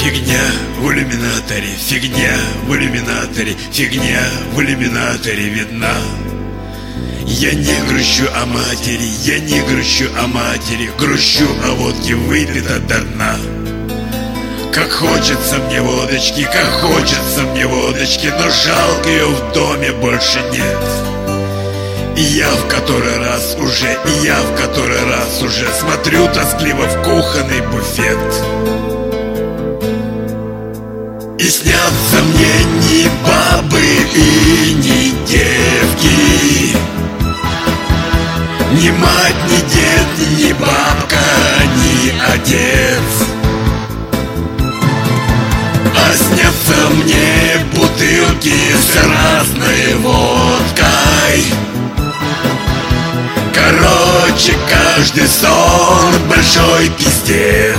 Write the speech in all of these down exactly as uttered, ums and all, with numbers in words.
Фигня в иллюминаторе, фигня в иллюминаторе, фигня в иллюминаторе видна. Я не грущу о матери, я не грущу о матери, грущу о водке выпито до дна. Как хочется мне водочки, как хочется мне водочки, но жалко ее в доме больше нет. И я в который раз уже, и я в который раз уже смотрю тоскливо в кухонный буфет. И снятся мне ни бабы и ни девки, ни мать, ни дед, ни бабка, ни отец. А снятся мне бутылки с разной водкой. Короче, каждый сон большой пиздец.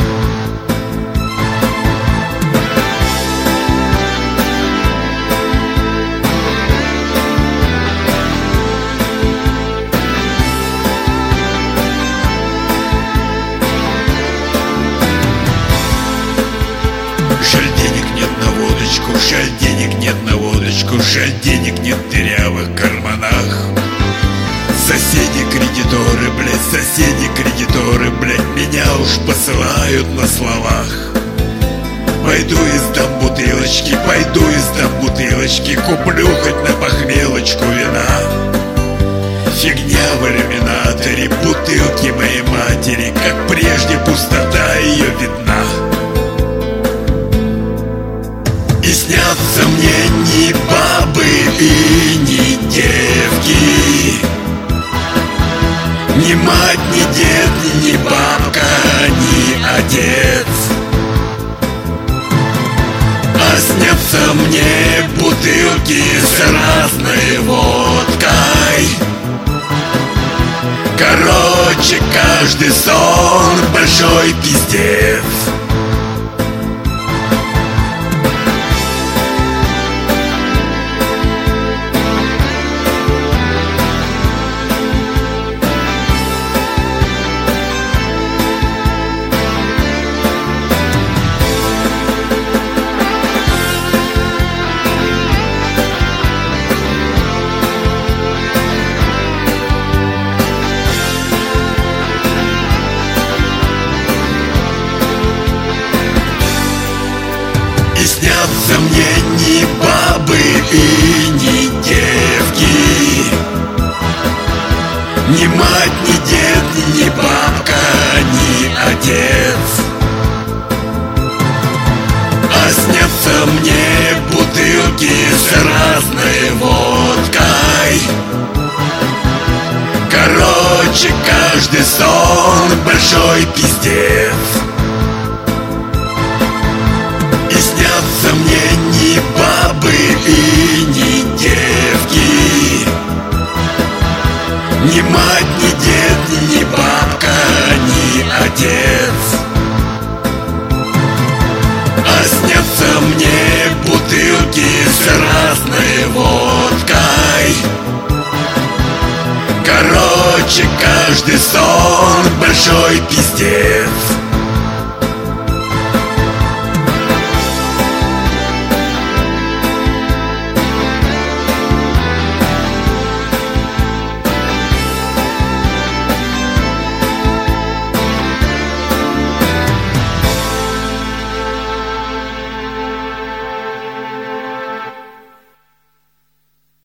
Жаль, денег нет на водочку, жаль, денег нет на водочку, жаль, денег нет в дырявых карманах. Соседи кредиторы, блядь, соседи кредиторы, блядь, меня уж посылают на словах. Пойду и сдам бутылочки, пойду и сдам бутылочки, куплю хоть на похмелочку вина. Фигня в иллюминаторе, бутылки моей матери, как прежде пустота ее видна. И снятся мне ни бабы и ни девки, ни мать, ни дед, ни бабка, ни отец. А снятся мне бутылки с разной водкой. Короче, каждый сон большой пиздец. И снятся мне ни бабы и ни девки, ни мать, ни дед, ни бабка, ни отец. А снятся мне бутылки с разной водкой. Короче, каждый сон большой пиздец. И снятся мне ни бабы и ни девки, ни мать, ни дед, ни бабка, ни отец. А снятся мне бутылки с разной водкой. Короче, каждый сон большой пиздец.